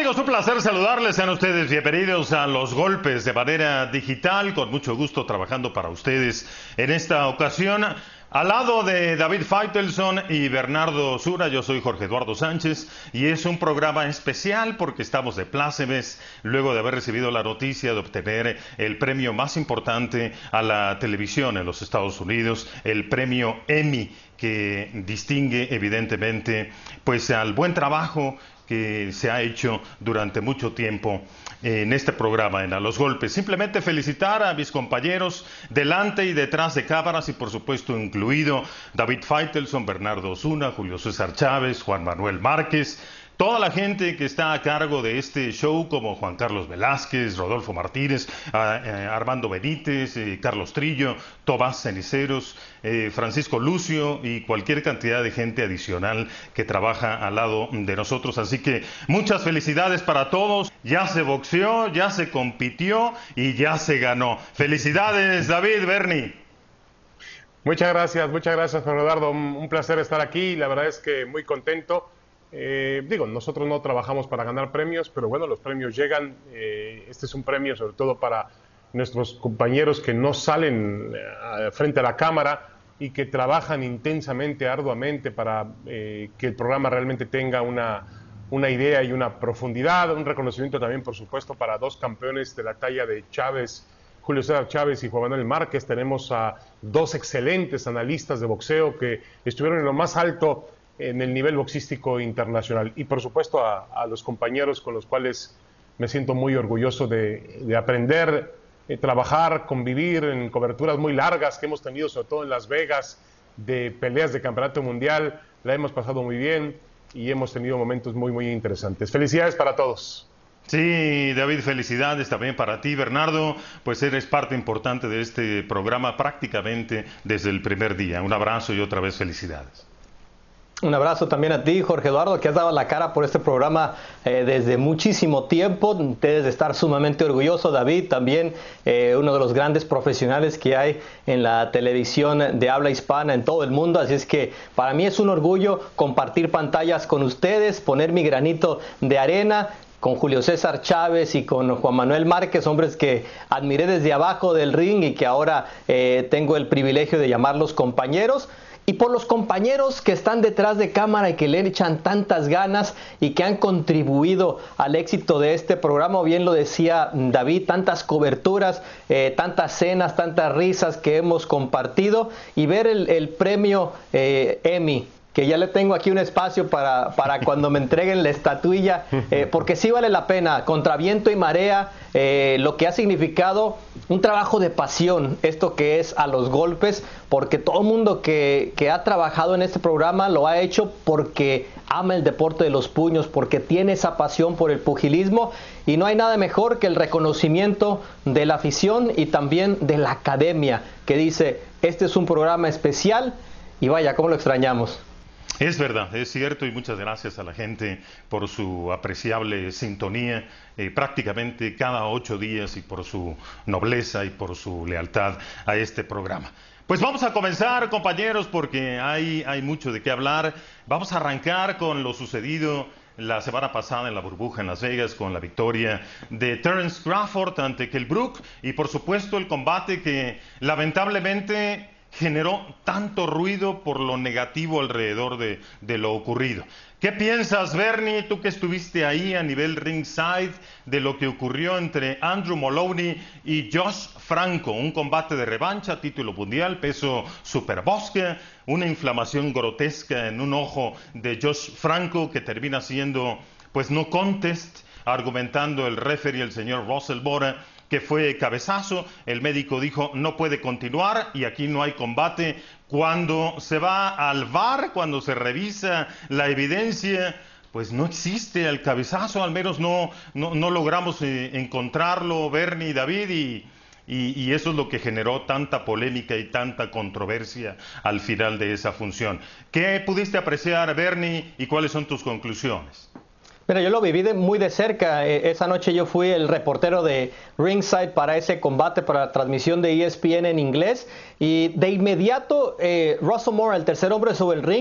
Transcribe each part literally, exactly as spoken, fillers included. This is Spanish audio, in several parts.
Amigos, un placer saludarles. Sean ustedes bienvenidos a Los Golpes de manera digital. Con mucho gusto trabajando para ustedes en esta ocasión. Al lado de David Faitelson y Bernardo Zuna, yo soy Jorge Eduardo Sánchez y es un programa especial porque estamos de plácemes luego de haber recibido la noticia de obtener el premio más importante a la televisión en los Estados Unidos, el premio Emmy, que distingue evidentemente pues al buen trabajo que se ha hecho durante mucho tiempo en este programa, en A los Golpes. Simplemente felicitar a mis compañeros delante y detrás de cámaras y por supuesto incluido David Faitelson, Bernardo Zuna, Julio César Chávez, Juan Manuel Márquez, toda la gente que está a cargo de este show, como Juan Carlos Velázquez, Rodolfo Martínez, eh, Armando Benítez, eh, Carlos Trillo, Tomás Ceniceros, eh, Francisco Lucio y cualquier cantidad de gente adicional que trabaja al lado de nosotros. Así que muchas felicidades para todos. Ya se boxeó, ya se compitió y ya se ganó. Felicidades, David, Bernie. Muchas gracias, muchas gracias, Juan Eduardo. Un, un placer estar aquí. La verdad es que muy contento. Eh, digo, nosotros no trabajamos para ganar premios, pero bueno, los premios llegan. Eh, este es un premio sobre todo para nuestros compañeros que no salen eh, frente a la cámara y que trabajan intensamente, arduamente para eh, que el programa realmente tenga una, una idea y una profundidad. Un reconocimiento también, por supuesto, para dos campeones de la talla de Chávez, Julio César Chávez y Juan Manuel Márquez. Tenemos a dos excelentes analistas de boxeo que estuvieron en lo más alto en el nivel boxístico internacional, y por supuesto a, a los compañeros con los cuales me siento muy orgulloso de, de aprender, de trabajar, convivir en coberturas muy largas que hemos tenido, sobre todo en Las Vegas, de peleas de campeonato mundial. La hemos pasado muy bien y hemos tenido momentos muy muy interesantes. Felicidades para todos. Sí, David, felicidades también para ti, Bernardo, pues eres parte importante de este programa prácticamente desde el primer día. Un abrazo y otra vez felicidades. Un abrazo también a ti, Jorge Eduardo, que has dado la cara por este programa eh, desde muchísimo tiempo. Debes de estar sumamente orgulloso, David, también eh, uno de los grandes profesionales que hay en la televisión de habla hispana en todo el mundo. Así es que para mí es un orgullo compartir pantallas con ustedes, poner mi granito de arena con Julio César Chávez y con Juan Manuel Márquez, hombres que admiré desde abajo del ring y que ahora eh, tengo el privilegio de llamarlos compañeros. Y por los compañeros que están detrás de cámara y que le echan tantas ganas y que han contribuido al éxito de este programa, bien lo decía David, tantas coberturas, eh, tantas cenas, tantas risas que hemos compartido, y ver el, el premio eh, Emmy, que ya le tengo aquí un espacio para, para cuando me entreguen la estatuilla, eh, porque sí vale la pena, contra viento y marea, eh, lo que ha significado un trabajo de pasión, esto que es A los Golpes, porque todo el mundo que, que ha trabajado en este programa lo ha hecho porque ama el deporte de los puños, porque tiene esa pasión por el pugilismo, y no hay nada mejor que el reconocimiento de la afición y también de la academia, que dice, este es un programa especial, y vaya, cómo lo extrañamos. Es verdad, es cierto, y muchas gracias a la gente por su apreciable sintonía eh, prácticamente cada ocho días y por su nobleza y por su lealtad a este programa. Pues vamos a comenzar, compañeros, porque hay, hay mucho de qué hablar. Vamos a arrancar con lo sucedido la semana pasada en la burbuja en Las Vegas con la victoria de Terence Crawford ante Kell Brook y por supuesto el combate que lamentablemente generó tanto ruido por lo negativo alrededor de, de lo ocurrido. ¿Qué piensas, Bernie, tú que estuviste ahí a nivel ringside, de lo que ocurrió entre Andrew Moloney y Josh Franco? Un combate de revancha, título mundial, peso superbosque, una inflamación grotesca en un ojo de Josh Franco que termina siendo, pues, no contest, argumentando el referee, el señor Russell Bora, que fue cabezazo. El médico dijo no puede continuar y aquí no hay combate. Cuando se va al V A R, cuando se revisa la evidencia, pues no existe el cabezazo, al menos no, no, no logramos eh, encontrarlo, Bernie y David, y, y, y eso es lo que generó tanta polémica y tanta controversia al final de esa función. ¿Qué pudiste apreciar, Bernie, y cuáles son tus conclusiones? Mira, yo lo viví de, muy de cerca. Eh, esa noche yo fui el reportero de Ringside para ese combate, para la transmisión de E S P N en inglés. Y de inmediato, eh, Russell Moore, el tercer hombre sobre el ring,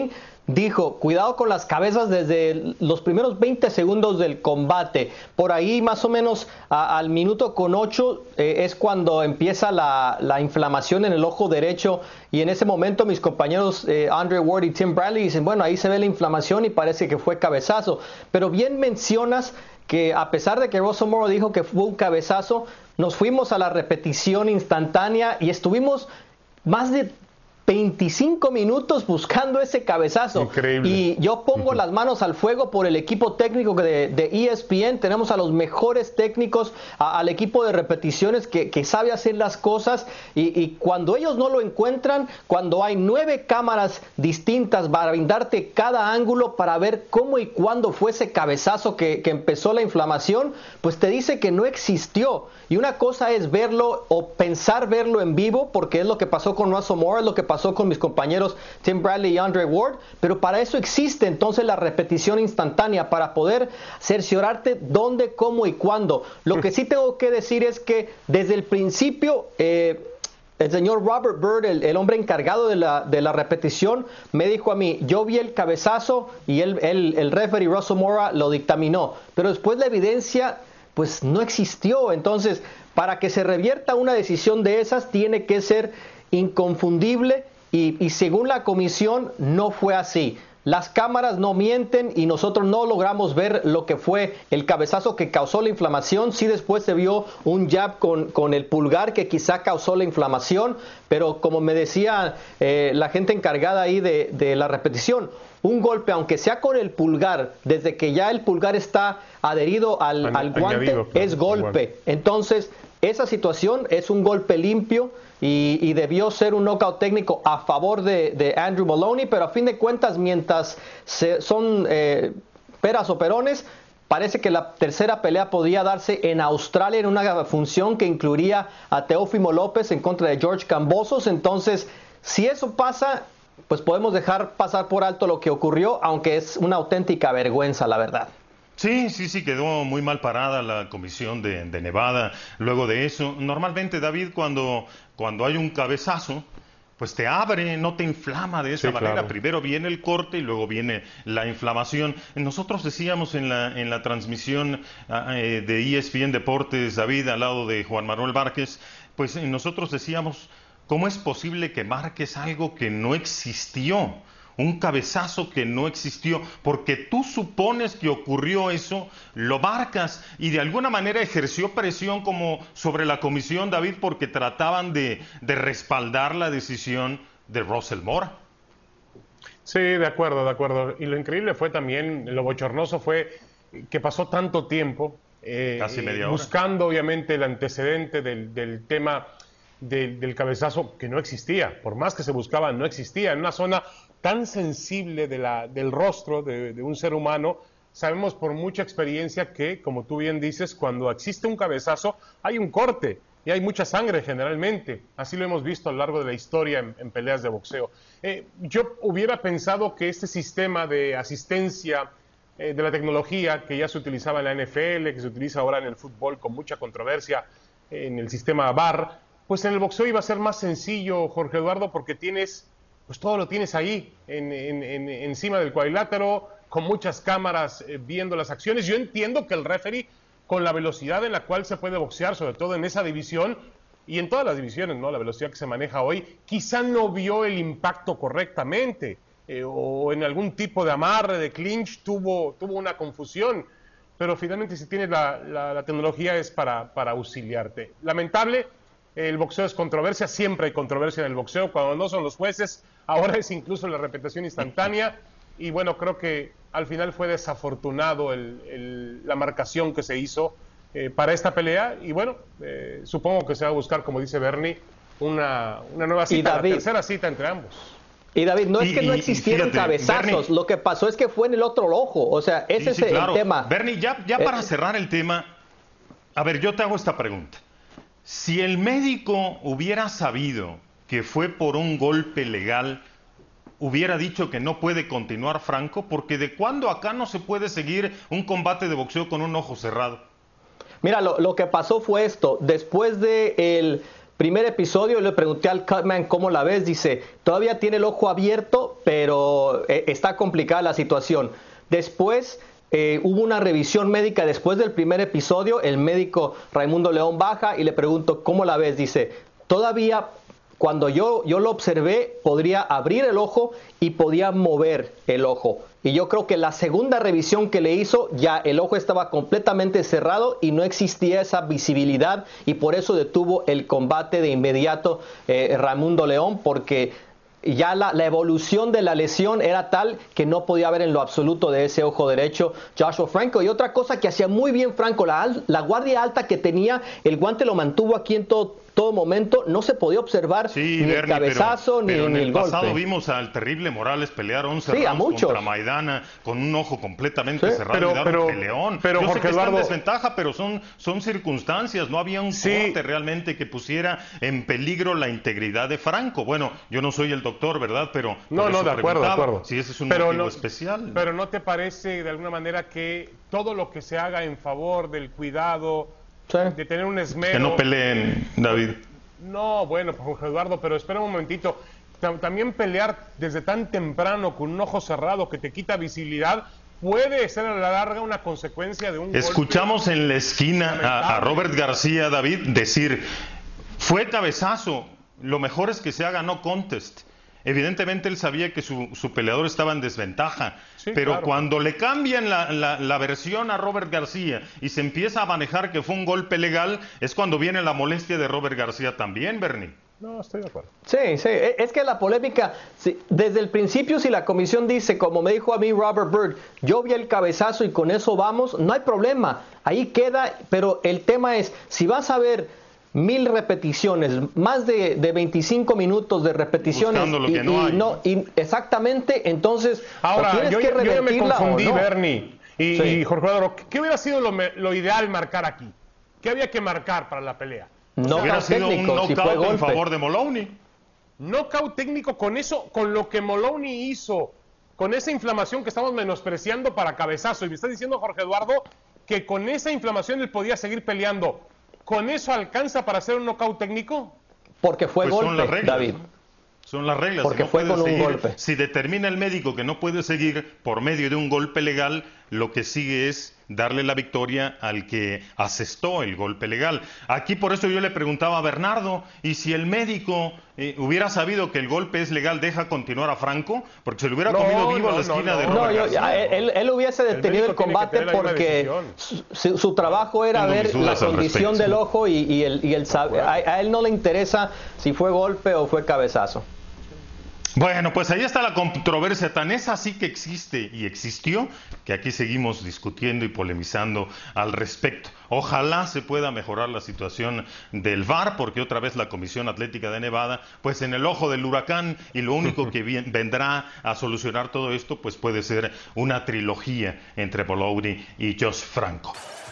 dijo, cuidado con las cabezas desde los primeros veinte segundos del combate. Por ahí más o menos a, al minuto con ocho eh, es cuando empieza la, la inflamación en el ojo derecho, y en ese momento mis compañeros eh, Andre Ward y Tim Bradley dicen, bueno, ahí se ve la inflamación y parece que fue cabezazo. Pero bien mencionas que a pesar de que Russell Moro dijo que fue un cabezazo, nos fuimos a la repetición instantánea y estuvimos más de veinticinco minutos buscando ese cabezazo. Increíble. Y yo pongo uh-huh. las manos al fuego por el equipo técnico de, de E S P N. Tenemos a los mejores técnicos, a, al equipo de repeticiones que, que sabe hacer las cosas, y, y cuando ellos no lo encuentran, cuando hay nueve cámaras distintas para brindarte cada ángulo para ver cómo y cuándo fue ese cabezazo que, que empezó la inflamación, pues te dice que no existió. Y una cosa es verlo o pensar verlo en vivo, porque es lo que pasó con Russell Moore, es lo que pasó con mis compañeros Tim Bradley y Andre Ward, pero para eso existe entonces la repetición instantánea, para poder cerciorarte dónde, cómo y cuándo. Lo que sí tengo que decir es que desde el principio eh, el señor Robert Byrd, el, el hombre encargado de la, de la repetición, me dijo a mí, yo vi el cabezazo y él, él, el referee Russell Mora lo dictaminó, pero después la evidencia pues no existió. Entonces, para que se revierta una decisión de esas, tiene que ser inconfundible, y, y según la comisión no fue así. Las cámaras no mienten y nosotros no logramos ver lo que fue el cabezazo que causó la inflamación. Sí, después se vio un jab con, con el pulgar que quizá causó la inflamación, pero como me decía eh, la gente encargada ahí de, de la repetición, un golpe, aunque sea con el pulgar, desde que ya el pulgar está adherido al, al guante, añadido, claro, es golpe. Entonces, esa situación es un golpe limpio y, y debió ser un knockout técnico a favor de, de Andrew Moloney, pero a fin de cuentas, mientras se, son eh, peras o perones, parece que la tercera pelea podría darse en Australia en una función que incluiría a Teófimo López en contra de George Kambosos. Entonces, si eso pasa, pues podemos dejar pasar por alto lo que ocurrió, aunque es una auténtica vergüenza, la verdad. Sí, sí, sí, quedó muy mal parada la comisión de, de Nevada luego de eso. Normalmente, David, cuando, cuando hay un cabezazo, pues te abre, no te inflama de esa sí, manera. Claro. Primero viene el corte y luego viene la inflamación. Nosotros decíamos en la, en la transmisión eh, de E S P N Deportes, David, al lado de Juan Manuel Márquez, pues eh, nosotros decíamos, ¿cómo es posible que marques algo que no existió? Un cabezazo que no existió, porque tú supones que ocurrió eso, lo marcas, y de alguna manera ejerció presión como sobre la comisión, David, porque trataban de, de respaldar la decisión de Russell Mora. Sí, de acuerdo, de acuerdo. Y lo increíble fue también, lo bochornoso fue que pasó tanto tiempo eh, Casi media hora. buscando obviamente el antecedente del, del tema del, del cabezazo que no existía. Por más que se buscaba, no existía. En una zona tan sensible de la, del rostro de, de un ser humano, sabemos por mucha experiencia que, como tú bien dices, cuando existe un cabezazo hay un corte y hay mucha sangre generalmente. Así lo hemos visto a lo largo de la historia en, en peleas de boxeo. Eh, yo hubiera pensado que este sistema de asistencia eh, de la tecnología que ya se utilizaba en la N F L, que se utiliza ahora en el fútbol con mucha controversia, eh, en el sistema V A R, pues en el boxeo iba a ser más sencillo, Jorge Eduardo, porque tienes... pues todo lo tienes ahí, en, en, en, encima del cuadrilátero, con muchas cámaras eh, viendo las acciones. Yo entiendo que el referee, con la velocidad en la cual se puede boxear, sobre todo en esa división, y en todas las divisiones, ¿no? La velocidad que se maneja hoy, quizá no vio el impacto correctamente, eh, o en algún tipo de amarre, de clinch, tuvo, tuvo una confusión, pero finalmente si tienes la, la, la tecnología es para, para auxiliarte. Lamentable. El boxeo es controversia, siempre hay controversia en el boxeo, cuando no son los jueces, ahora es incluso la repetición instantánea, y bueno, creo que al final fue desafortunado el, el, la marcación que se hizo eh, para esta pelea, y bueno, eh, supongo que se va a buscar, como dice Bernie, una, una nueva cita, David, la tercera cita entre ambos. Y David, no es que y, no existieran fíjate, cabezazos, Bernie, lo que pasó es que fue en el otro ojo, o sea, ese sí, sí, es claro. el tema. Bernie, ya, ya para eh, cerrar el tema, a ver, yo te hago esta pregunta. Si el médico hubiera sabido que fue por un golpe legal, hubiera dicho que no puede continuar Franco, porque ¿de cuándo acá no se puede seguir un combate de boxeo con un ojo cerrado? Mira, lo, lo que pasó fue esto. Después del primer episodio le pregunté al Cutman cómo la ves, dice, todavía tiene el ojo abierto, pero eh, está complicada la situación. Después eh, hubo una revisión médica después del primer episodio. El médico Raimundo León baja y le pregunto, ¿cómo la ves? Dice, todavía cuando yo, yo lo observé, podría abrir el ojo y podía mover el ojo. Y yo creo que la segunda revisión que le hizo, ya el ojo estaba completamente cerrado y no existía esa visibilidad, y por eso detuvo el combate de inmediato eh, Raimundo León, porque ya la, la evolución de la lesión era tal que no podía ver en lo absoluto de ese ojo derecho Joshua Franco. Y otra cosa que hacía muy bien Franco, la, la guardia alta que tenía, el guante lo mantuvo aquí en todo, todo momento, no se podía observar sí, ni Bernie, el cabezazo pero, ni, pero en ni el el pasado golpe. Vimos al terrible Morales pelear once Sí, a rounds muchos. contra Maidana con un ojo completamente Sí, cerrado pero- y dar pero- un peleón. pero, Yo Jorge sé que está Eduardo- en desventaja, pero son, son circunstancias. No había un Sí. corte realmente que pusiera en peligro la integridad de Franco. Bueno, yo no soy el doctor, ¿verdad? Pero No, por no, eso de acuerdo, de preguntaba acuerdo. si ese es un Pero motivo no- especial. Pero ¿no te parece de alguna manera que todo lo que se haga en favor del cuidado, Sí. de tener un esmero... Que no peleen, David. No, bueno, Jorge Eduardo, pero espera un momentito. Ta- También pelear desde tan temprano con un ojo cerrado que te quita visibilidad puede ser a la larga una consecuencia de un Escuchamos golpe. en la esquina a, a Robert García, David, decir, fue cabezazo, lo mejor es que se haga no contest. Evidentemente él sabía que su, su peleador estaba en desventaja, Sí, pero claro. cuando le cambian la, la, la versión a Robert García y se empieza a manejar que fue un golpe legal, es cuando viene la molestia de Robert García también, Bernie. No, estoy de acuerdo. Sí, sí, e- es que la polémica, si- desde el principio, si la comisión dice, como me dijo a mí Robert Byrd, yo vi el cabezazo y con eso vamos, no hay problema, ahí queda, pero el tema es, si vas a ver mil repeticiones, más de, de veinticinco minutos de repeticiones, Buscando lo y, que no y hay. no, y exactamente, entonces, o Ahora, tienes yo, que ya- yo ya me revertirla o confundí, no. Bernie. Y, Sí. y Jorge Eduardo, ¿qué hubiera sido lo, me- lo ideal marcar aquí? ¿Qué había que marcar para la pelea? No Hubiera caos sido un técnico, si fue knockout en golpe. favor de Moloney. Knockout técnico con eso, con lo que Moloney hizo, con esa inflamación que estamos menospreciando para cabezazo. Y me está diciendo Jorge Eduardo que con esa inflamación él podía seguir peleando. ¿Con eso alcanza para hacer un knockout técnico? Porque fue Pues son las golpe, reglas, David. ¿no? Son las reglas. Porque si no fue puede con un seguir, golpe. Si determina el médico que no puede seguir por medio de un golpe legal, lo que sigue es darle la victoria al que asestó el golpe legal. Aquí por eso yo le preguntaba a Bernardo, ¿y si el médico eh, hubiera sabido que el golpe es legal, deja continuar a Franco? Porque se lo hubiera No, comido vivo no, a la esquina no, de no. No, Robert yo- García. él, él hubiese El detenido el, médico tiene que combate tener la misma porque decisión. su, su- su trabajo era Tengo mis ver la dudas al condición respecto. del ojo y, y el, y el sab- a, a él no le interesa si fue golpe o fue cabezazo. Bueno, pues ahí está la controversia, tan es así que existe y existió, que aquí seguimos discutiendo y polemizando al respecto. Ojalá se pueda mejorar la situación del V A R, porque otra vez la Comisión Atlética de Nevada, pues en el ojo del huracán, y lo único que vi- vendrá a solucionar todo esto, pues puede ser una trilogía entre Moloney y Josh Franco.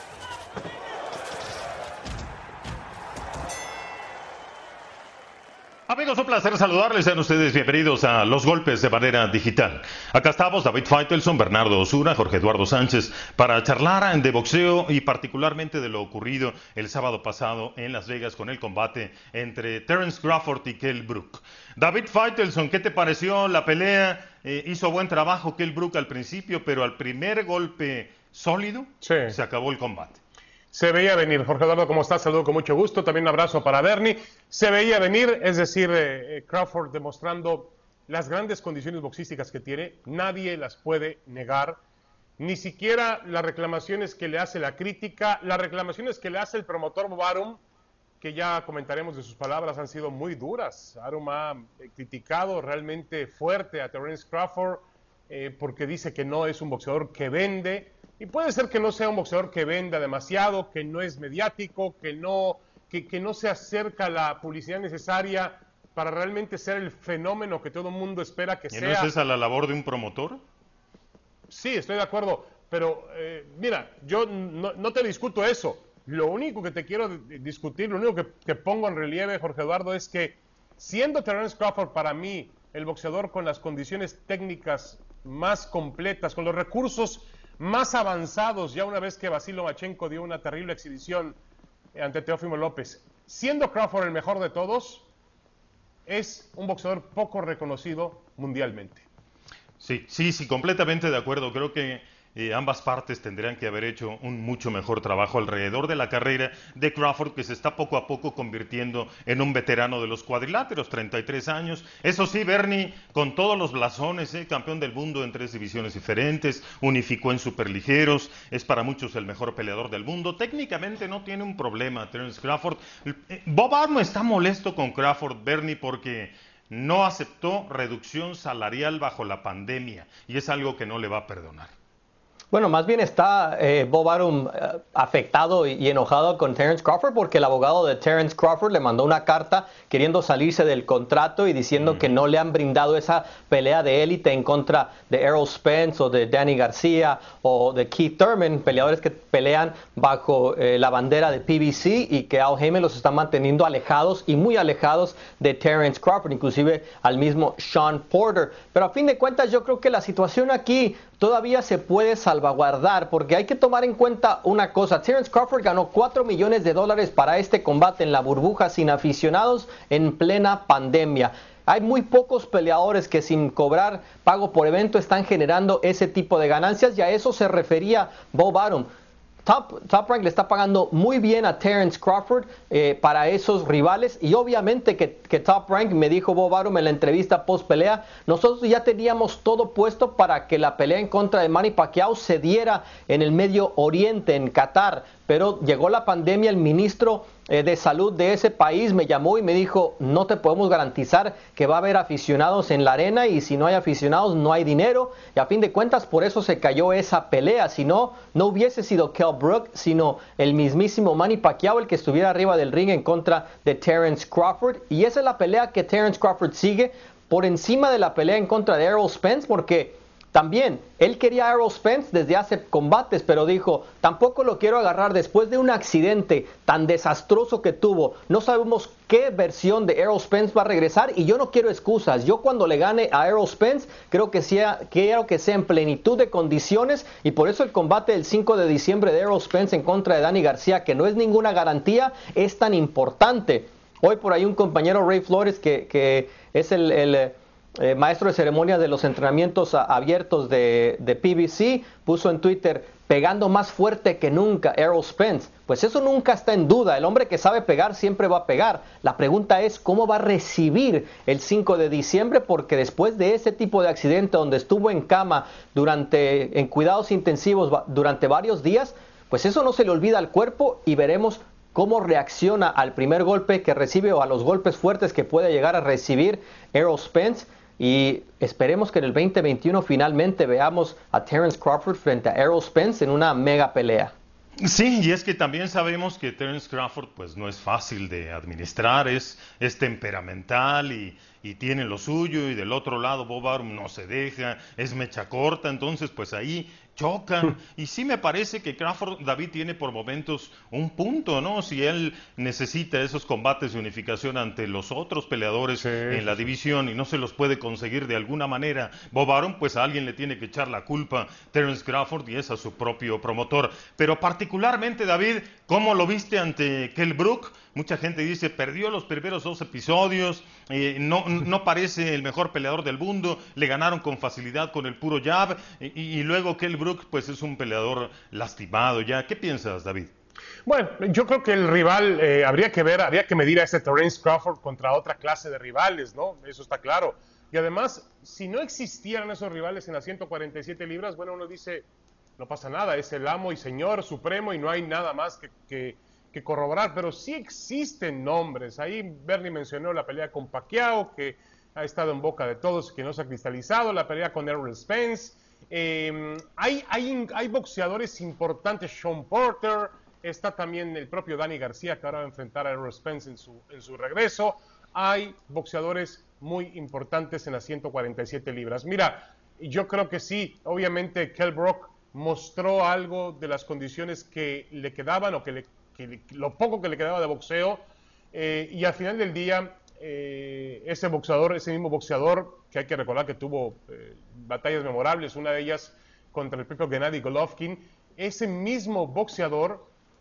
Amigos, un placer saludarles. Sean ustedes bienvenidos a Los Golpes de Manera Digital. Acá estamos David Faitelson, Bernardo Osuna, Jorge Eduardo Sánchez, para charlar de boxeo y particularmente de lo ocurrido el sábado pasado en Las Vegas con el combate entre Terence Crawford y Kell Brook. David Faitelson, ¿qué te pareció la pelea? Eh, hizo buen trabajo Kell Brook al principio, pero al primer golpe sólido Sí. se acabó el combate. Se veía venir. Jorge Eduardo, ¿cómo estás? Saludo con mucho gusto. También un abrazo para Bernie. Se veía venir, es decir, eh, eh, Crawford demostrando las grandes condiciones boxísticas que tiene. Nadie las puede negar. Ni siquiera las reclamaciones que le hace la crítica, las reclamaciones que le hace el promotor Bob Arum, que ya comentaremos de sus palabras, han sido muy duras. Arum ha eh, criticado realmente fuerte a Terence Crawford eh, porque dice que no es un boxeador que vende. Y puede ser que no sea un boxeador que venda demasiado, que no es mediático, que no, que, que no se acerca a la publicidad necesaria para realmente ser el fenómeno que todo el mundo espera que ¿Y sea. no es esa la labor de un promotor? Sí, estoy de acuerdo, pero eh, mira, yo no, no te discuto eso. Lo único que te quiero d- discutir, lo único que, que pongo en relieve, Jorge Eduardo, es que siendo Terence Crawford para mí el boxeador con las condiciones técnicas más completas, con los recursos más avanzados, ya una vez que Vasily Lomachenko dio una terrible exhibición ante Teófimo López, siendo Crawford el mejor de todos, es un boxeador poco reconocido mundialmente. Sí, sí, sí, completamente de acuerdo. Creo que eh, ambas partes tendrían que haber hecho un mucho mejor trabajo alrededor de la carrera de Crawford, que se está poco a poco convirtiendo en un veterano de los cuadriláteros, treinta y tres años. Eso sí, Bernie, con todos los blasones, eh, campeón del mundo en tres divisiones diferentes, unificó en superligeros, es para muchos el mejor peleador del mundo. Técnicamente no tiene un problema Terence Crawford. Eh, Bob Arum está molesto con Crawford, Bernie, porque no aceptó reducción salarial bajo la pandemia y es algo que no le va a perdonar. Bueno, más bien está eh, Bob Arum eh, afectado y, y enojado con Terence Crawford porque el abogado de Terence Crawford le mandó una carta queriendo salirse del contrato y diciendo mm. que no le han brindado esa pelea de élite en contra de Errol Spence o de Danny García o de Keith Thurman, peleadores que pelean bajo eh, la bandera de P B C y que Al Haymon los está manteniendo alejados y muy alejados de Terence Crawford, inclusive al mismo Sean Porter. Pero a fin de cuentas yo creo que la situación aquí todavía se puede salvaguardar porque hay que tomar en cuenta una cosa. Terence Crawford ganó cuatro millones de dólares para este combate en la burbuja sin aficionados en plena pandemia. Hay muy pocos peleadores que sin cobrar pago por evento están generando ese tipo de ganancias y a eso se refería Bob Arum. Top, Top Rank le está pagando muy bien a Terence Crawford eh, para esos rivales y obviamente que, que Top Rank, me dijo Bob Arum en la entrevista post pelea, nosotros ya teníamos todo puesto para que la pelea en contra de Manny Pacquiao se diera en el Medio Oriente, en Qatar, pero llegó la pandemia, el ministro eh, de salud de ese país me llamó y me dijo, no te podemos garantizar que va a haber aficionados en la arena y si no hay aficionados no hay dinero y a fin de cuentas por eso se cayó esa pelea, si no, no hubiese sido Kell Brook, sino el mismísimo Manny Pacquiao el que estuviera arriba del ring en contra de Terence Crawford y esa es la pelea que Terence Crawford sigue por encima de la pelea en contra de Errol Spence porque también, él quería a Errol Spence desde hace combates, pero dijo, tampoco lo quiero agarrar después de un accidente tan desastroso que tuvo. No sabemos qué versión de Errol Spence va a regresar y yo no quiero excusas. Yo cuando le gane a Errol Spence, creo que sea, quiero que sea en plenitud de condiciones y por eso el combate del cinco de diciembre de Errol Spence en contra de Danny García, que no es ninguna garantía, es tan importante. Hoy por ahí un compañero, Ray Flores, que, que es el... el Eh, maestro de ceremonia de los entrenamientos a, abiertos de, de P B C, puso en Twitter, pegando más fuerte que nunca Errol Spence. Pues eso nunca está en duda, el hombre que sabe pegar siempre va a pegar. La pregunta es cómo va a recibir el cinco de diciembre, porque después de ese tipo de accidente donde estuvo en cama durante, en cuidados intensivos durante varios días, pues eso no se le olvida al cuerpo y veremos cómo reacciona al primer golpe que recibe o a los golpes fuertes que puede llegar a recibir Errol Spence. Y esperemos que en el veinte veintiuno finalmente veamos a Terence Crawford frente a Errol Spence en una mega pelea. Sí, y es que también sabemos que Terence Crawford pues no es fácil de administrar, es, es temperamental y, y tiene lo suyo, y del otro lado Bob Arum no se deja, es mecha corta, entonces pues ahí chocan, y sí me parece que Crawford, David, tiene por momentos un punto, ¿no? Si él necesita esos combates de unificación ante los otros peleadores sí, en la división y no se los puede conseguir de alguna manera Bob Arum, pues a alguien le tiene que echar la culpa Terence Crawford y es a su propio promotor. Pero particularmente, David, ¿cómo lo viste ante Kell Brook? Mucha gente dice, perdió los primeros dos episodios, eh, no, no parece el mejor peleador del mundo, le ganaron con facilidad con el puro jab, y, y luego Kell Brook pues es un peleador lastimado ya. ¿Qué piensas, David? Bueno, yo creo que el rival, eh, habría que ver, habría que medir a ese Terence Crawford contra otra clase de rivales, ¿no? Eso está claro. Y además, si no existieran esos rivales en las ciento cuarenta y siete libras, bueno, uno dice, no pasa nada, es el amo y señor supremo y no hay nada más que... que que corroborar, pero sí existen nombres. Ahí Bernie mencionó la pelea con Pacquiao, que ha estado en boca de todos, que no se ha cristalizado, la pelea con Errol Spence. Eh, hay, hay, hay boxeadores importantes, Sean Porter, está también el propio Danny García, que ahora va a enfrentar a Errol Spence en su, en su regreso. Hay boxeadores muy importantes en las ciento cuarenta y siete libras. Mira, yo creo que sí, obviamente Kell Brook mostró algo de las condiciones que le quedaban o que le Que lo poco que le quedaba de boxeo, eh, y al final del día eh, ese boxeador, ese mismo boxeador, que hay que recordar que tuvo eh, batallas memorables, una de ellas contra el propio Gennady Golovkin, ese mismo boxeador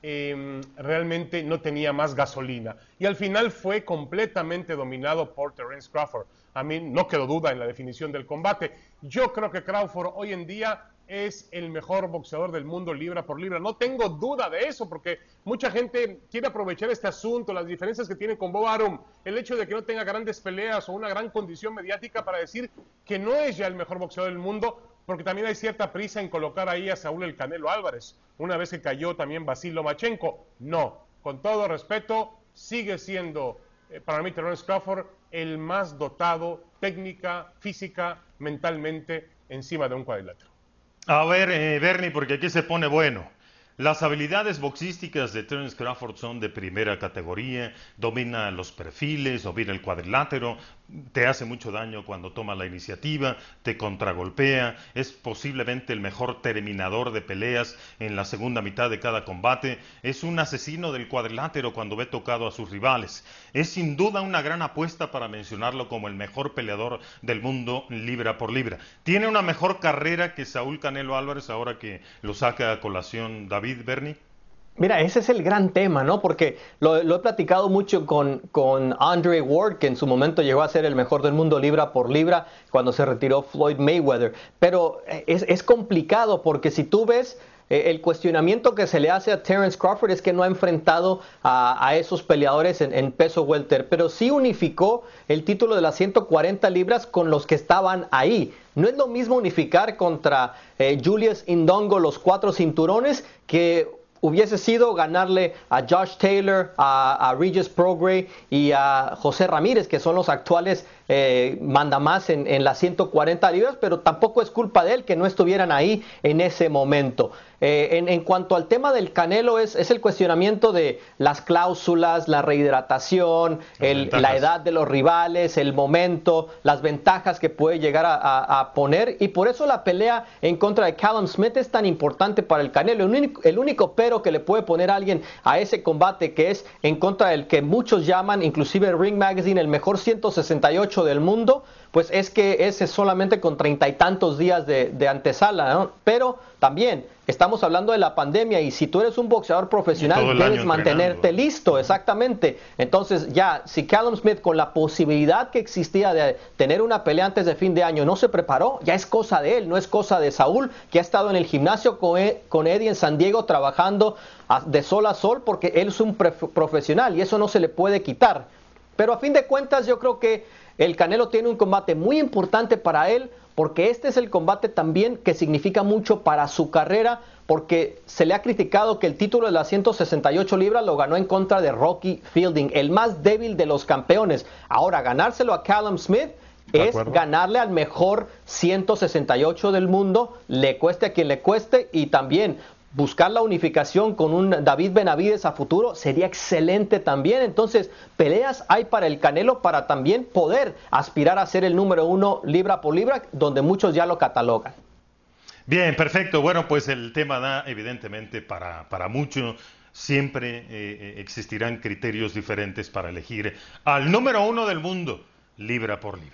eh, realmente no tenía más gasolina. Y al final fue completamente dominado por Terence Crawford. A mí no quedó duda en la definición del combate. Yo creo que Crawford hoy en día es el mejor boxeador del mundo libra por libra. No tengo duda de eso, porque mucha gente quiere aprovechar este asunto, las diferencias que tiene con Bob Arum, el hecho de que no tenga grandes peleas o una gran condición mediática para decir que no es ya el mejor boxeador del mundo, porque también hay cierta prisa en colocar ahí a Saúl el Canelo Álvarez, una vez que cayó también Vasil Lomachenko. No, con todo respeto, sigue siendo eh, para mí Terence Crawford el más dotado técnica, física, mentalmente encima de un cuadrilátero. A ver, eh, Bernie, porque aquí se pone bueno. Las habilidades boxísticas de Terence Crawford son de primera categoría, domina los perfiles, domina el cuadrilátero, te hace mucho daño cuando toma la iniciativa, te contragolpea, es posiblemente el mejor terminador de peleas en la segunda mitad de cada combate, es un asesino del cuadrilátero cuando ve tocado a sus rivales. Es sin duda una gran apuesta para mencionarlo como el mejor peleador del mundo libra por libra. Tiene una mejor carrera que Saúl Canelo Álvarez, ahora que lo saca a colación David, Bernie. Mira, ese es el gran tema, ¿no? Porque lo, lo he platicado mucho con, con Andre Ward, que en su momento llegó a ser el mejor del mundo libra por libra cuando se retiró Floyd Mayweather. Pero es, es complicado porque si tú ves eh, el cuestionamiento que se le hace a Terence Crawford es que no ha enfrentado a, a esos peleadores en, en peso welter, pero sí unificó el título de las ciento cuarenta libras con los que estaban ahí. No es lo mismo unificar contra eh, Julius Indongo los cuatro cinturones que hubiese sido ganarle a Josh Taylor, a, a Regis Prograis y a José Ramírez, que son los actuales eh, mandamás en, en las ciento cuarenta libras, pero tampoco es culpa de él que no estuvieran ahí en ese momento. Eh, en, en cuanto al tema del Canelo, es, es el cuestionamiento de las cláusulas, la rehidratación, el, la edad de los rivales, el momento, las ventajas que puede llegar a, a, a poner, y por eso la pelea en contra de Callum Smith es tan importante para el Canelo. El único, el único pero que le puede poner a alguien a ese combate, que es en contra del que muchos llaman, inclusive Ring Magazine, el mejor ciento sesenta y ocho del mundo, pues es que ese es solamente con treinta y tantos días de, de antesala, ¿no? Pero también estamos hablando de la pandemia, y si tú eres un boxeador profesional debes mantenerte listo, exactamente. Entonces ya, si Callum Smith, con la posibilidad que existía de tener una pelea antes de fin de año, no se preparó, ya es cosa de él, no es cosa de Saúl, que ha estado en el gimnasio con, con Eddie en San Diego trabajando de sol a sol, porque él es un profesional y eso no se le puede quitar. Pero a fin de cuentas yo creo que el Canelo tiene un combate muy importante para él, porque este es el combate también que significa mucho para su carrera, porque se le ha criticado que el título de las ciento sesenta y ocho libras lo ganó en contra de Rocky Fielding, el más débil de los campeones. Ahora, ganárselo a Callum Smith es ganarle al mejor ciento sesenta y ocho del mundo, le cueste a quien le cueste, y también buscar la unificación con un David Benavides a futuro sería excelente también. Entonces, peleas hay para el Canelo para también poder aspirar a ser el número uno libra por libra, donde muchos ya lo catalogan. Bien, perfecto. Bueno, pues el tema da evidentemente para, para mucho. Siempre eh, existirán criterios diferentes para elegir al número uno del mundo, libra por libra.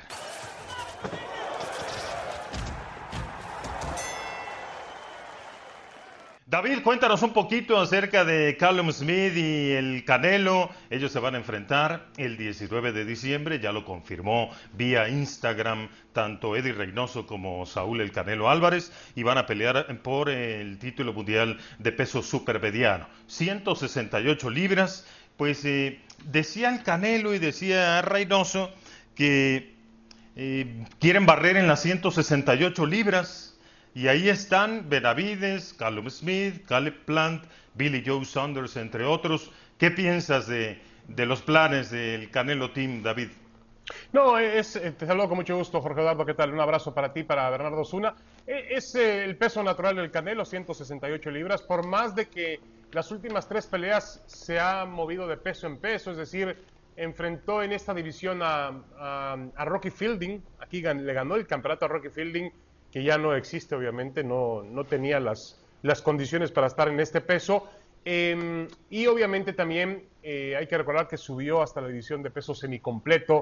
David, cuéntanos un poquito acerca de Callum Smith y el Canelo. Ellos se van a enfrentar el diecinueve de diciembre, ya lo confirmó vía Instagram tanto Eddie Reynoso como Saúl el Canelo Álvarez, y van a pelear por el título mundial de peso supermediano, ciento sesenta y ocho libras. Pues eh, decía el Canelo y decía Reynoso que eh, quieren barrer en las ciento sesenta y ocho libras. Y ahí están Benavides, Callum Smith, Caleb Plant, Billy Joe Saunders, entre otros. ¿Qué piensas de, de los planes del Canelo Team, David? No, es, te saludo con mucho gusto, Jorge Eduardo. ¿Qué tal? Un abrazo para ti, para Bernardo Zuna. Es el peso natural del Canelo, ciento sesenta y ocho libras. Por más de que las últimas tres peleas se ha movido de peso en peso, es decir, enfrentó en esta división a, a, a Rocky Fielding. Aquí le ganó el campeonato a Rocky Fielding, que ya no existe, obviamente, no, no tenía las, las condiciones para estar en este peso. Eh, y obviamente también eh, hay que recordar que subió hasta la división de peso semicompleto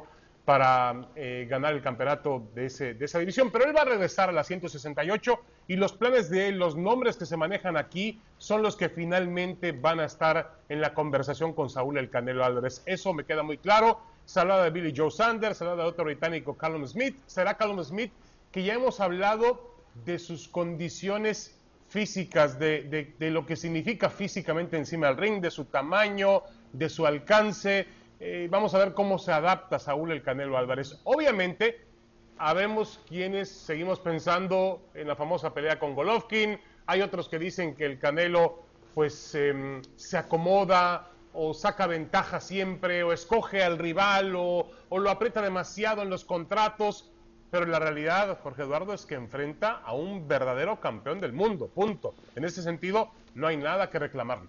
para eh, ganar el campeonato de, ese, de esa división, pero él va a regresar a la ciento sesenta y ocho y los planes de él, los nombres que se manejan aquí son los que finalmente van a estar en la conversación con Saúl El Canelo Álvarez. Eso me queda muy claro. Se habla de Billy Joe Saunders, se habla de otro británico, Callum Smith. Será Callum Smith, que ya hemos hablado de sus condiciones físicas, de, de, de lo que significa físicamente encima del ring, de su tamaño, de su alcance. Eh, vamos a ver cómo se adapta Saúl El Canelo Álvarez. Obviamente, habemos quienes seguimos pensando en la famosa pelea con Golovkin. Hay otros que dicen que el Canelo pues eh, se acomoda o saca ventaja siempre, o escoge al rival, o, o lo aprieta demasiado en los contratos. Pero la realidad, Jorge Eduardo, es que enfrenta a un verdadero campeón del mundo, punto. En ese sentido, no hay nada que reclamarle.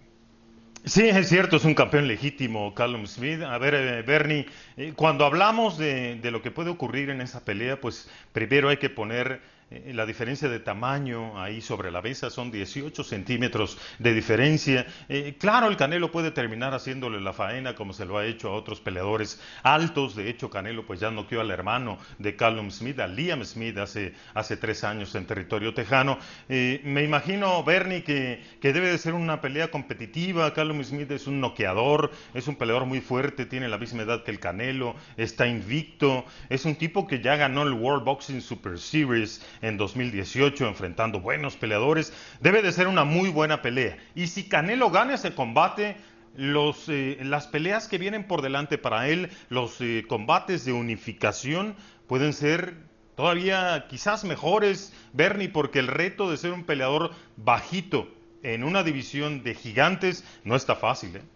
Sí, es cierto, es un campeón legítimo, Callum Smith. A ver, eh, Bernie, eh, cuando hablamos de, de lo que puede ocurrir en esa pelea, pues primero hay que poner eh, la diferencia de tamaño ahí sobre la mesa, son dieciocho centímetros de diferencia. Eh, claro, el Canelo puede terminar haciéndole la faena como se lo ha hecho a otros peleadores altos. De hecho, Canelo pues ya noqueó al hermano de Callum Smith, a Liam Smith, hace, hace tres años en territorio tejano. Eh, me imagino, Bernie, que, que debe de ser una pelea competitiva. Callum Smith es un noqueador, es un peleador muy fuerte, tiene la misma edad que el Canelo, está invicto, es un tipo que ya ganó el World Boxing Super Series en dos mil dieciocho, enfrentando buenos peleadores. Debe de ser una muy buena pelea. Y si Canelo gana ese combate, los, eh, las peleas que vienen por delante para él, los eh, combates de unificación, pueden ser todavía quizás mejores, Bernie, porque el reto de ser un peleador bajito en una división de gigantes no está fácil, ¿eh?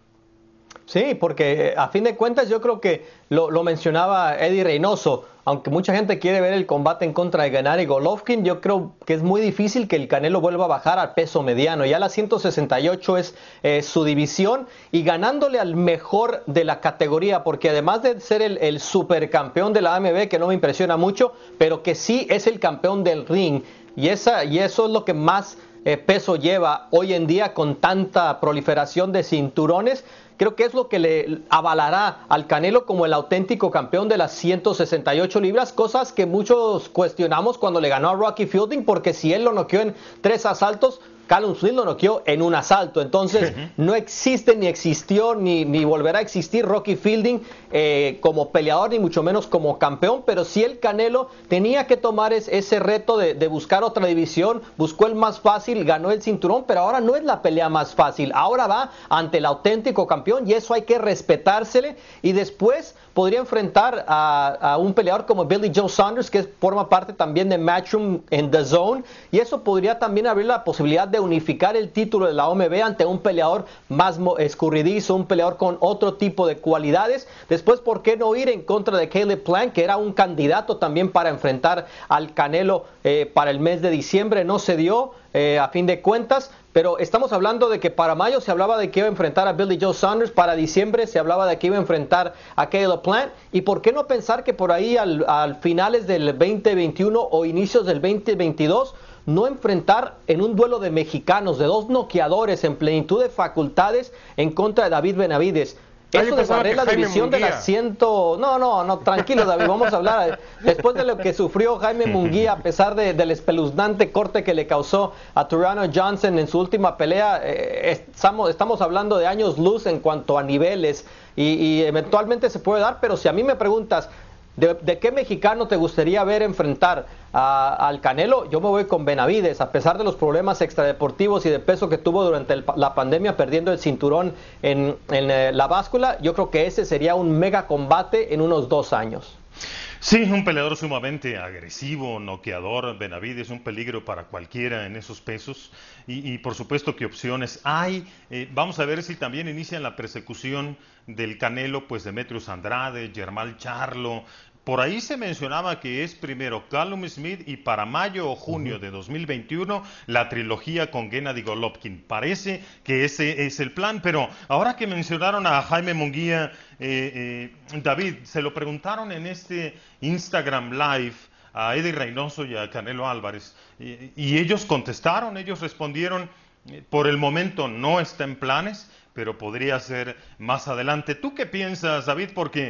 Sí, porque a fin de cuentas yo creo que lo, lo mencionaba Eddie Reynoso, aunque mucha gente quiere ver el combate en contra de Gennady Golovkin, yo creo que es muy difícil que el Canelo vuelva a bajar al peso mediano. Ya la ciento sesenta y ocho es eh, su división, y ganándole al mejor de la categoría, porque además de ser el, el supercampeón de la A M B, que no me impresiona mucho, pero que sí es el campeón del ring, y, esa, y eso es lo que más eh, peso lleva hoy en día con tanta proliferación de cinturones. Creo que es lo que le avalará al Canelo como el auténtico campeón de las ciento sesenta y ocho libras, cosas que muchos cuestionamos cuando le ganó a Rocky Fielding, porque si él lo noqueó en tres asaltos, Callum Smith lo noqueó en un asalto. Entonces, uh-huh. no existe, ni existió, ni, ni volverá a existir Rocky Fielding eh, como peleador, ni mucho menos como campeón. Pero sí, el Canelo tenía que tomar es, ese reto de, de buscar otra división. Buscó el más fácil, ganó el cinturón, pero ahora no es la pelea más fácil. Ahora va ante el auténtico campeón, y eso hay que respetársele. Y después podría enfrentar a, a un peleador como Billy Joe Saunders, que forma parte también de Matchroom en The Zone, y eso podría también abrir la posibilidad de unificar el título de la O M B ante un peleador más escurridizo, un peleador con otro tipo de cualidades. Después, ¿por qué no ir en contra de Caleb Plant, que era un candidato también para enfrentar al Canelo eh, para el mes de diciembre? No se dio eh, a fin de cuentas, pero estamos hablando de que para mayo se hablaba de que iba a enfrentar a Billy Joe Saunders, para diciembre se hablaba de que iba a enfrentar a Caleb Plant, y por qué no pensar que por ahí al, al finales del veinte veintiuno o inicios del veinte veintidós no enfrentar en un duelo de mexicanos, de dos noqueadores en plenitud de facultades, en contra de David Benavides. Eso de barrer la división de las ciento... No, no, no, tranquilo, David, vamos a hablar. Después de lo que sufrió Jaime Munguía, a pesar de, del espeluznante corte que le causó a Tureano Johnson en su última pelea, eh, estamos, estamos hablando de años luz en cuanto a niveles, y, y eventualmente se puede dar, pero si a mí me preguntas, ¿De, ¿de qué mexicano te gustaría ver enfrentar a, al Canelo? Yo me voy con Benavides, a pesar de los problemas extradeportivos y de peso que tuvo durante el, la pandemia, perdiendo el cinturón en, en eh, la báscula. Yo creo que ese sería un mega combate en unos dos años. Sí, un peleador sumamente agresivo, noqueador. Benavides, un peligro para cualquiera en esos pesos. Y, y por supuesto que opciones hay. Eh, vamos a ver si también inician la persecución del Canelo, pues Demetrius Andrade, Jermall Charlo. Por ahí se mencionaba que es primero Callum Smith y para mayo o junio uh-huh. de dos mil veintiuno la trilogía con Gennady Golovkin. Parece que ese es el plan, pero ahora que mencionaron a Jaime Munguía, eh, eh, David, se lo preguntaron en este Instagram Live a Eddie Reynoso y a Canelo Álvarez, y, y ellos contestaron, ellos respondieron, eh, por el momento no está en planes, pero podría ser más adelante. ¿Tú qué piensas, David? Porque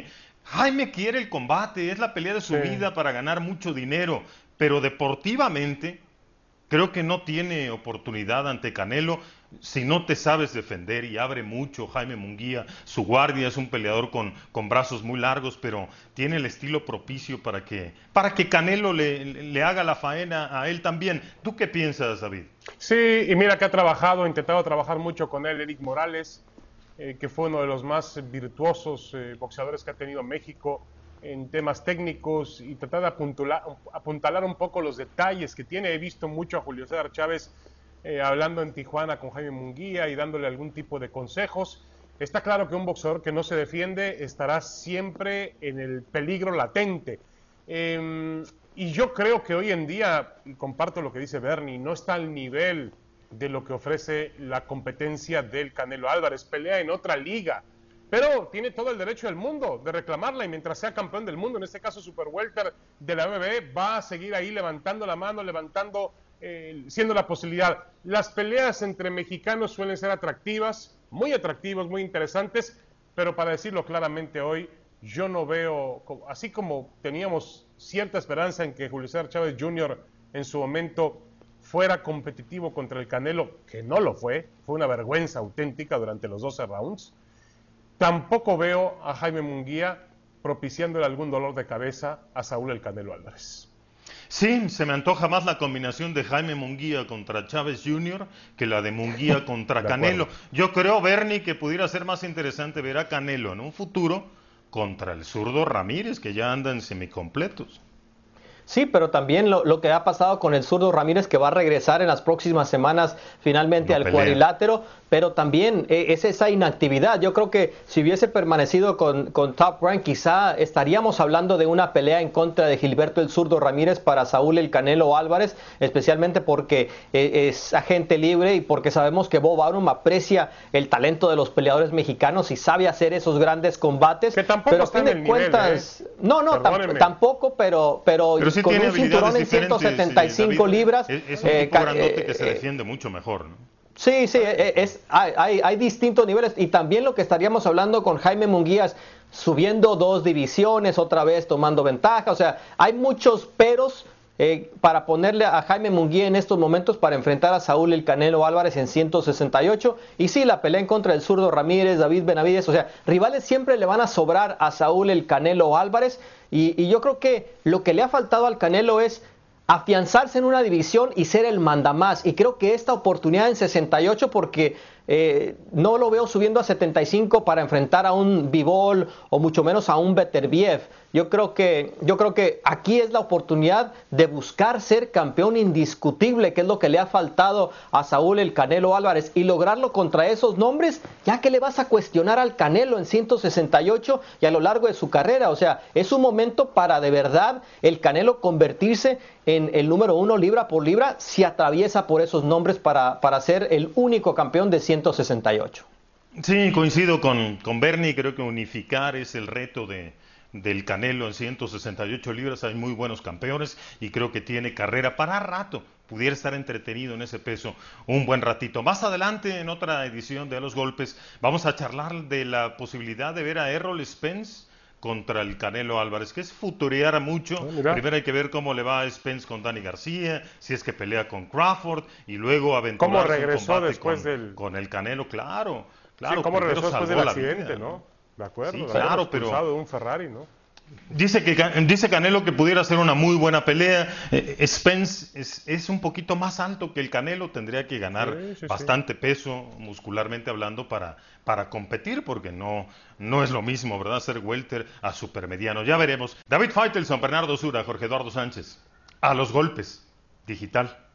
Jaime quiere el combate, es la pelea de su Sí. vida para ganar mucho dinero, pero deportivamente creo que no tiene oportunidad ante Canelo si no te sabes defender, y abre mucho Jaime Munguía. Su guardia es un peleador con, con brazos muy largos, pero tiene el estilo propicio para que, para que Canelo le, le haga la faena a él también. ¿Tú qué piensas, David? Sí, y mira que ha trabajado, ha intentado trabajar mucho con él, Eric Morales, eh, que fue uno de los más virtuosos eh, boxeadores que ha tenido México en temas técnicos, y tratar de apuntalar, apuntalar un poco los detalles que tiene. He visto mucho a Julio César Chávez eh, hablando en Tijuana con Jaime Munguía y dándole algún tipo de consejos. Está claro que un boxeador que no se defiende estará siempre en el peligro latente. Eh, y yo creo que hoy en día, y comparto lo que dice Bernie, no está al nivel de lo que ofrece la competencia del Canelo Álvarez. Pelea en otra liga, pero tiene todo el derecho del mundo de reclamarla, y mientras sea campeón del mundo, en este caso Super Welter de la M M B, va a seguir ahí levantando la mano, levantando, eh, siendo la posibilidad. Las peleas entre mexicanos suelen ser atractivas, muy atractivas, muy interesantes, pero para decirlo claramente hoy, yo no veo, así como teníamos cierta esperanza en que Julio César Chávez junior en su momento fuera competitivo contra el Canelo, que no lo fue, fue una vergüenza auténtica durante los doce rounds. Tampoco veo a Jaime Munguía propiciándole algún dolor de cabeza a Saúl el Canelo Álvarez. Sí, se me antoja más la combinación de Jaime Munguía contra Chávez junior que la de Munguía contra Canelo. Yo creo, Bernie, que pudiera ser más interesante ver a Canelo en un futuro contra el zurdo Ramírez, que ya andan semicompletos. Sí, pero también lo, lo que ha pasado con el zurdo Ramírez, que va a regresar en las próximas semanas finalmente No al pelea. cuadrilátero, pero también eh, es esa inactividad. Yo creo que si hubiese permanecido con, con Top Rank, quizá estaríamos hablando de una pelea en contra de Gilberto el zurdo Ramírez para Saúl el Canelo Álvarez, especialmente porque eh, es agente libre, y porque sabemos que Bob Arum aprecia el talento de los peleadores mexicanos y sabe hacer esos grandes combates. Que tampoco pero a está fin en de el nivel, cuentas, ¿eh? no, no, tam- Perdónenme. tampoco, pero, pero, Pero sí con tiene un cinturón en habilidades ciento diferentes, setenta y eh, cinco David. libras. Es, es un eh, tipo ca- grandote eh, que se eh, defiende mucho mejor, ¿no? Sí, sí, eh, es, hay, hay, hay distintos niveles, y también lo que estaríamos hablando con Jaime Munguía es subiendo dos divisiones, otra vez tomando ventaja. O sea, hay muchos peros eh, para ponerle a Jaime Munguía en estos momentos para enfrentar a Saúl el Canelo Álvarez en ciento sesenta y ocho. Y sí, la pelea en contra del zurdo Ramírez, David Benavides, o sea, rivales siempre le van a sobrar a Saúl el Canelo Álvarez, y, y yo creo que lo que le ha faltado al Canelo es afianzarse en una división y ser el mandamás. Y creo que esta oportunidad en sesenta y ocho, porque eh, no lo veo subiendo a setenta y cinco para enfrentar a un Bivol o mucho menos a un Beterbiev. Yo creo que yo creo que aquí es la oportunidad de buscar ser campeón indiscutible, que es lo que le ha faltado a Saúl el Canelo Álvarez, y lograrlo contra esos nombres, ya que le vas a cuestionar al Canelo en ciento sesenta y ocho y a lo largo de su carrera. O sea, es un momento para de verdad el Canelo convertirse en el número uno libra por libra, si atraviesa por esos nombres para, para ser el único campeón de ciento sesenta y ocho. Sí, coincido con, con Bernie, creo que unificar es el reto de, del Canelo en ciento sesenta y ocho libras. Hay muy buenos campeones y creo que tiene carrera para rato. Pudiera estar entretenido en ese peso un buen ratito. Más adelante, en otra edición de A los Golpes, vamos a charlar de la posibilidad de ver a Errol Spence contra el Canelo Álvarez, que es futurear mucho. Oh, Primero hay que ver cómo le va a Spence con Danny García, si es que pelea con Crawford, y luego aventurarse ¿Cómo regresó un combate después con, del- con el Canelo, claro. claro Sí, ¿cómo primero regresó después del salvó la accidente, vida, no? De acuerdo, Sí, de claro, haberlo pero- expulsado de un Ferrari, ¿no? Dice, que, dice Canelo que pudiera ser una muy buena pelea. Eh, Spence es, es un poquito más alto que el Canelo, tendría que ganar Sí, sí, sí. bastante peso, muscularmente hablando, para, para competir, porque no, no es lo mismo, ¿verdad?, ser welter a supermediano. Ya veremos. David Faitelson, Bernardo Sura, Jorge Eduardo Sánchez. A los Golpes, digital.